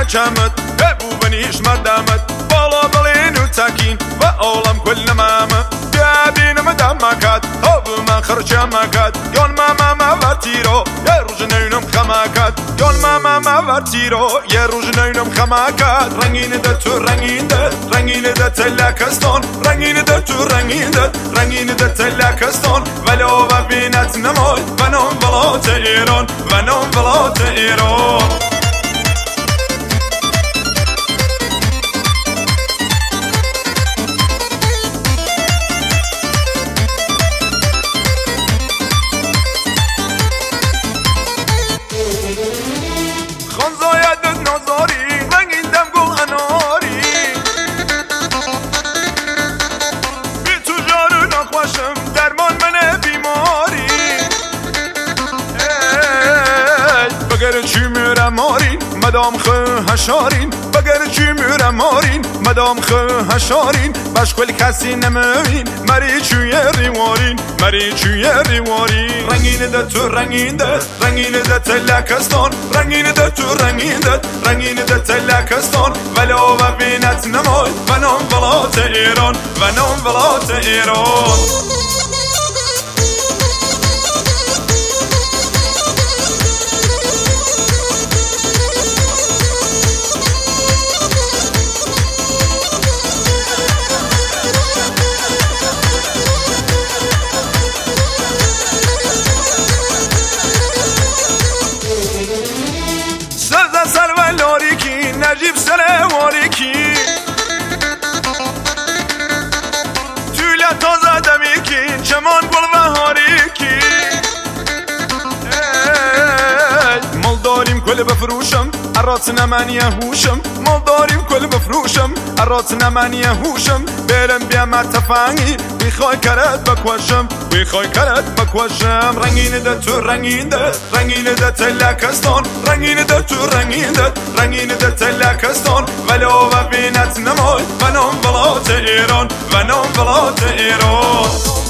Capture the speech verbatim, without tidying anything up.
چمت هبو بنیش مردمت بالا بلین و تکین و عالم کل مامه بیابین مدمکت هب من خرچه مکت یان ماما مورتی رو یه روز نینم خمکت یان ماما مورتی رو یه روز نینم خمکت رنگین ده تو رنگین ده رنگین ده تلکستان رنگین ده تو رنگین ده رنگین ده تلکستان ولو و بینت نمای و نام ولات ایران و نام ولات ایران بگر چی میرم مارین مدام خه هشارین بگر چی میرم مارین مدام خه هشارین باش کل کسی نموین مری چوی ریوارین مری چوی ریوارین رنگین ده تو رنگین ده رنگین ده تلکستان رنگین ده تو رنگین ده رنگین ده تلکستان ولو و بینت نمای و نام ولات ایران و نام ولات ایران نجیب سلواری کی توله تازه دمی کی چمان گل بهاری کی مال داریم کل بفروشم ارات نمانی هوشم مال داریم کل بفروشم ارات نمانی هوشم برم بیام تفنگی بیخوای کرد بکوشم بیخوای کرد بکوشم رنگین ده تو رنگین ده رنگین ده تلکستان رنگین ده تو رنگین ده رنگین ده تلکستان ولو و بینت نمای و نام ولات ایران و نام ولات ایران